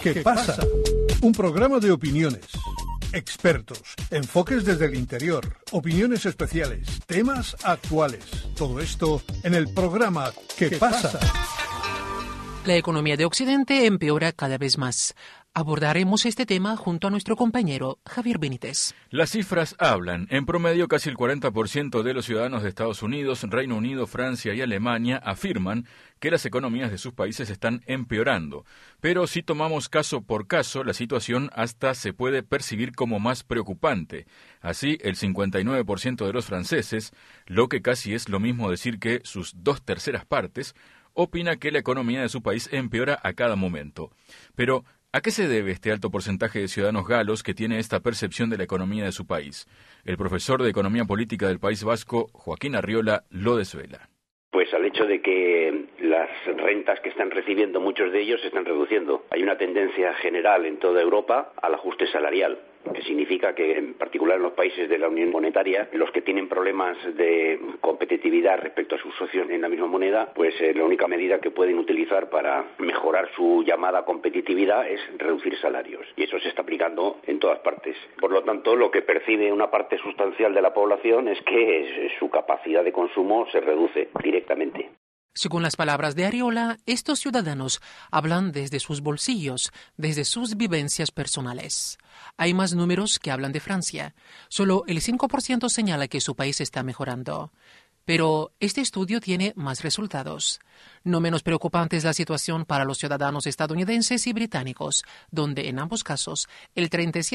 ¿Qué pasa? Un programa de opiniones, expertos, enfoques desde el interior, opiniones especiales, temas actuales. Todo esto en el programa ¿Qué pasa? La economía de Occidente empeora cada vez más. Abordaremos este tema junto a nuestro compañero Javier Benítez. Las cifras hablan. En promedio, casi el 40% de los ciudadanos de Estados Unidos, Reino Unido, Francia y Alemania afirman que las economías de sus países están empeorando. Pero si tomamos caso por caso, la situación hasta se puede percibir como más preocupante. Así, el 59% de los franceses, lo que casi es lo mismo decir que sus 2/3 partes, opina que la economía de su país empeora a cada momento. Pero, ¿a qué se debe este alto porcentaje de ciudadanos galos que tiene esta percepción de la economía de su país? El profesor de Economía Política del País Vasco, Joaquín Arriola, lo desvela. Pues al hecho de que las rentas que están recibiendo muchos de ellos se están reduciendo. Hay una tendencia general en toda Europa al ajuste salarial, que significa que, en particular en los países de la Unión Monetaria, los que tienen problemas de competitividad respecto a sus socios en la misma moneda, pues la única medida que pueden utilizar para mejorar su llamada competitividad es reducir salarios. Y eso se está aplicando en todas partes. Por lo tanto, lo que percibe una parte sustancial de la población es que su capacidad de consumo se reduce directamente. Según las palabras de Arriola, estos ciudadanos hablan desde sus bolsillos, desde sus vivencias personales. Hay más números que hablan de Francia. Solo el 5% señala que su país está mejorando. Pero este estudio tiene más resultados. No menos preocupante es la situación para los ciudadanos estadounidenses y británicos, donde en ambos casos el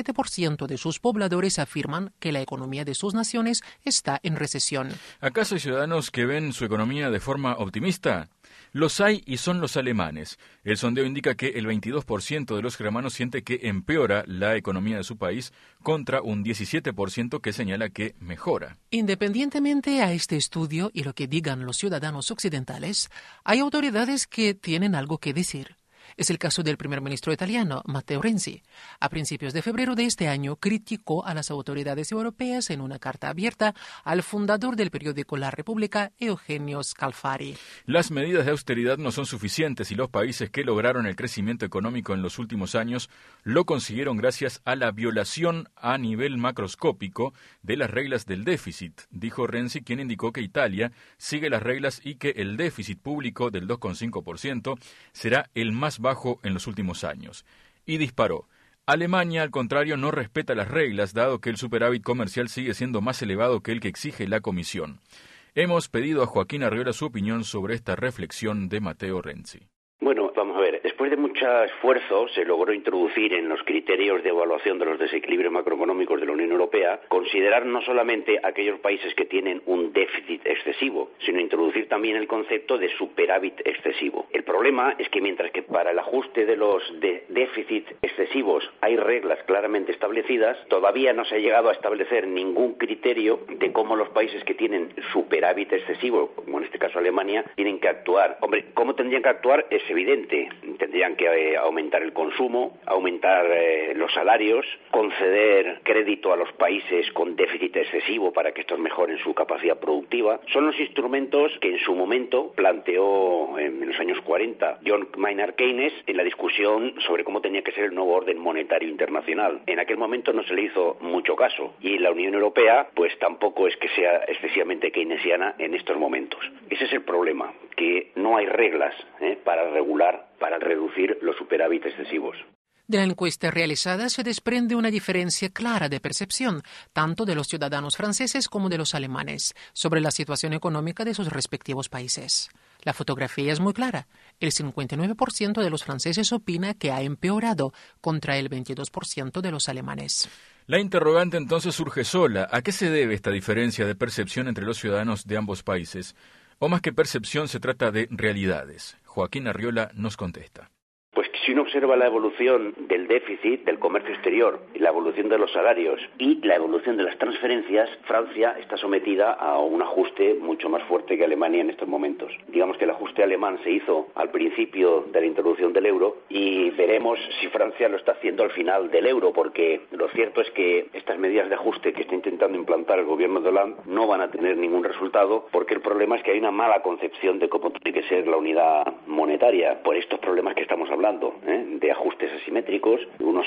37% de sus pobladores afirman que la economía de sus naciones está en recesión. ¿Acaso hay ciudadanos que ven su economía de forma optimista? Los hay y son los alemanes. El sondeo indica que el 22% de los germanos siente que empeora la economía de su país contra un 17% que señala que mejora. Independientemente a este estudio y lo que digan los ciudadanos occidentales, hay autoridades que tienen algo que decir. Es el caso del primer ministro italiano, Matteo Renzi. A principios de febrero de este año criticó a las autoridades europeas en una carta abierta al fundador del periódico La Repubblica, Eugenio Scalfari. Las medidas de austeridad no son suficientes y los países que lograron el crecimiento económico en los últimos años lo consiguieron gracias a la violación a nivel macroscópico de las reglas del déficit, dijo Renzi, quien indicó que Italia sigue las reglas y que el déficit público del 2,5% será el más bajo en los últimos años. Y disparó. Alemania, al contrario, no respeta las reglas, dado que el superávit comercial sigue siendo más elevado que el que exige la Comisión. Hemos pedido a Joaquín Arriola su opinión sobre esta reflexión de Matteo Renzi. Bueno, vamos a ver. Después de mucho esfuerzo se logró introducir en los criterios de evaluación de los desequilibrios macroeconómicos de la Unión Europea considerar no solamente aquellos países que tienen un déficit excesivo, sino introducir también el concepto de superávit excesivo. El problema es que mientras que para el ajuste de los déficits excesivos hay reglas claramente establecidas, todavía no se ha llegado a establecer ningún criterio de cómo los países que tienen superávit excesivo, como en este caso Alemania, tienen que actuar. Hombre, ¿cómo tendrían que actuar? Es evidente. Tendrían que aumentar el consumo, aumentar los salarios, conceder crédito a los países con déficit excesivo para que estos mejoren su capacidad productiva. Son los instrumentos que en su momento planteó en los años 40 John Maynard Keynes en la discusión sobre cómo tenía que ser el nuevo orden monetario internacional. En aquel momento no se le hizo mucho caso y la Unión Europea pues tampoco es que sea excesivamente keynesiana en estos momentos. Ese es el problema, que no hay reglas para regular, para reducir los superávites excesivos. De la encuesta realizada se desprende una diferencia clara de percepción, tanto de los ciudadanos franceses como de los alemanes, sobre la situación económica de sus respectivos países. La fotografía es muy clara. El 59% de los franceses opina que ha empeorado, contra el 22% de los alemanes. La interrogante entonces surge sola. ¿A qué se debe esta diferencia de percepción entre los ciudadanos de ambos países? O más que percepción, se trata de realidades. Joaquín Arriola nos contesta. Pues si uno observa la evolución del déficit, del comercio exterior, la evolución de los salarios y la evolución de las transferencias, Francia está sometida a un ajuste mucho más fuerte que Alemania en estos momentos. Digamos que el ajuste alemán se hizo al principio de la introducción del euro y veremos si Francia lo está haciendo al final del euro, porque lo cierto es que estas medidas de ajuste que está intentando implantar el gobierno de Hollande no van a tener ningún resultado, porque el problema es que hay una mala concepción de cómo tiene que ser la unidad monetaria por estos problemas que estamos hablando. de ajustes asimétricos. Unos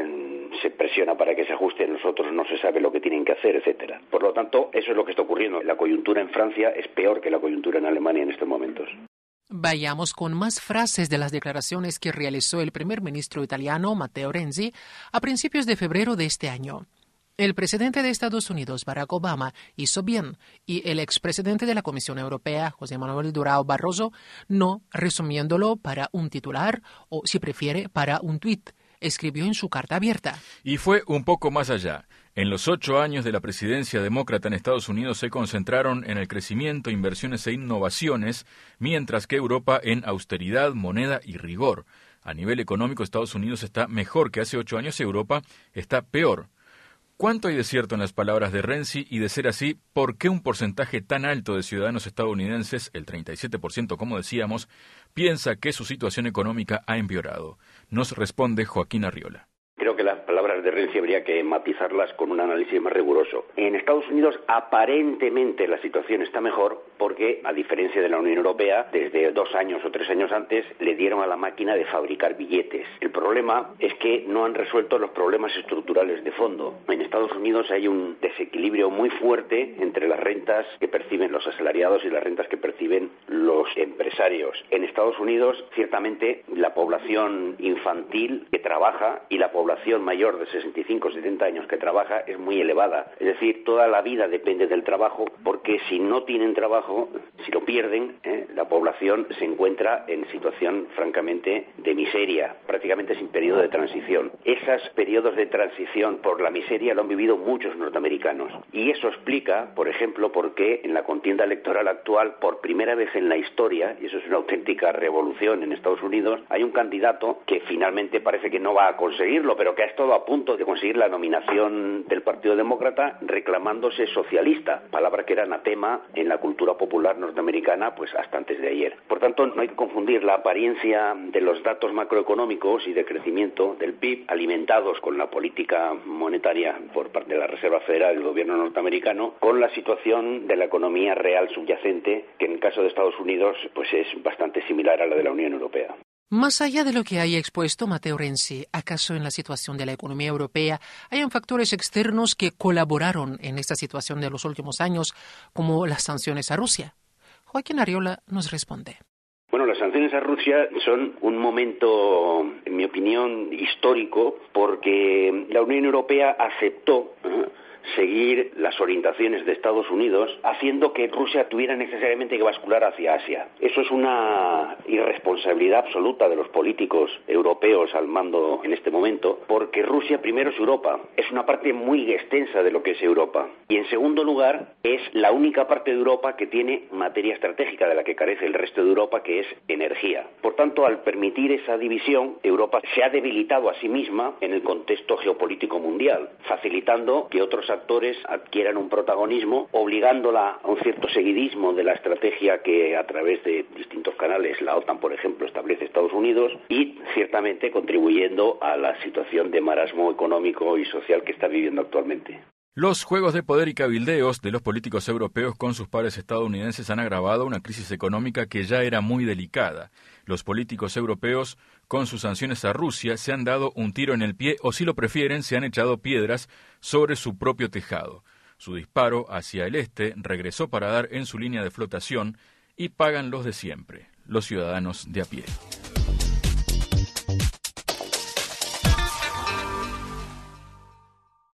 se presiona para que se ajusten, los otros no se sabe lo que tienen que hacer, etcétera. Por lo tanto, eso es lo que está ocurriendo. La coyuntura en Francia es peor que la coyuntura en Alemania en estos momentos. Vayamos con más frases de las declaraciones que realizó el primer ministro italiano Matteo Renzi a principios de febrero de este año. El presidente de Estados Unidos, Barack Obama, hizo bien, y el expresidente de la Comisión Europea, José Manuel Durão Barroso, no, resumiéndolo para un titular o, si prefiere, para un tuit, escribió en su carta abierta. Y fue un poco más allá. En los 8 años de la presidencia demócrata en Estados Unidos se concentraron en el crecimiento, inversiones e innovaciones, mientras que Europa en austeridad, moneda y rigor. A nivel económico, Estados Unidos está mejor que hace 8 años, Europa está peor. ¿Cuánto hay de cierto en las palabras de Renzi? Y de ser así, ¿por qué un porcentaje tan alto de ciudadanos estadounidenses, el 37% como decíamos, piensa que su situación económica ha empeorado? Nos responde Joaquín Arriola. Creo que las palabras de Renzi habría que matizarlas con un análisis más riguroso. En Estados Unidos aparentemente la situación está mejor porque, a diferencia de la Unión Europea, desde 2 años o 3 años antes le dieron a la máquina de fabricar billetes. El problema es que no han resuelto los problemas estructurales de fondo. En Estados Unidos hay un desequilibrio muy fuerte entre las rentas que perciben los asalariados y las rentas que perciben los empresarios. En Estados Unidos, ciertamente, la población infantil que trabaja y la población mayor de 65 o 70 años que trabaja es muy elevada. Es decir, toda la vida depende del trabajo, porque si no tienen trabajo, si lo pierden, la población se encuentra en situación francamente de miseria, prácticamente sin periodo de transición. Esos periodos de transición por la miseria lo han vivido muchos norteamericanos. Y eso explica, por ejemplo, por qué en la contienda electoral actual, por primera vez en la historia, y eso es una auténtica revolución en Estados Unidos, hay un candidato que finalmente parece que no va a conseguirlo, pero que ha estado a punto de conseguir la nominación del Partido Demócrata reclamándose socialista, palabra que era anatema en la cultura popular norteamericana pues hasta antes de ayer. Por tanto, no hay que confundir la apariencia de los datos macroeconómicos y de crecimiento del PIB alimentados con la política monetaria por parte de la Reserva Federal del gobierno norteamericano con la situación de la economía real subyacente, que en el caso de Estados Unidos pues es bastante similar a la de la Unión Europea. Más allá de lo que haya expuesto Matteo Renzi, ¿acaso en la situación de la economía europea hayan factores externos que colaboraron en esta situación de los últimos años, como las sanciones a Rusia? Joaquín Arriola nos responde. Bueno, las sanciones a Rusia son un momento, en mi opinión, histórico, porque la Unión Europea aceptó seguir las orientaciones de Estados Unidos, haciendo que Rusia tuviera necesariamente que bascular hacia Asia. Eso es una irresponsabilidad absoluta de los políticos europeos al mando en este momento, porque Rusia primero es Europa, es una parte muy extensa de lo que es Europa, y en segundo lugar es la única parte de Europa que tiene materia estratégica de la que carece el resto de Europa, que es energía. Por tanto, al permitir esa división, Europa se ha debilitado a sí misma en el contexto geopolítico mundial, facilitando que otros actores adquieran un protagonismo, obligándola a un cierto seguidismo de la estrategia que a través de distintos canales la OTAN, por ejemplo, establece Estados Unidos, y ciertamente contribuyendo a la situación de marasmo económico y social que está viviendo actualmente. Los juegos de poder y cabildeos de los políticos europeos con sus pares estadounidenses han agravado una crisis económica que ya era muy delicada. Los políticos europeos, con sus sanciones a Rusia, se han dado un tiro en el pie o, si lo prefieren, se han echado piedras sobre su propio tejado. Su disparo hacia el este regresó para dar en su línea de flotación y pagan los de siempre, los ciudadanos de a pie.